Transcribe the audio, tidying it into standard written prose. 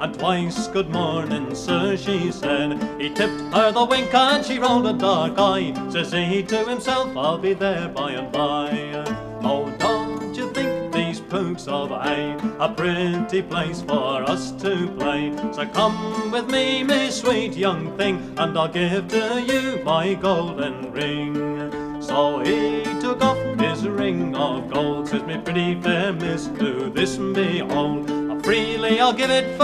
and twice good morning, sir, she said. He tipped her the wink and she rolled a dark eye. Says he to himself, I'll be there by and by. Oh, don't you think these Pooks of Hay a pretty place for us to play? So come with me, me sweet young thing, and I'll give to you my golden ring. So he took off his ring of gold. Says, me pretty fair miss, do this behold. Freely I'll give it for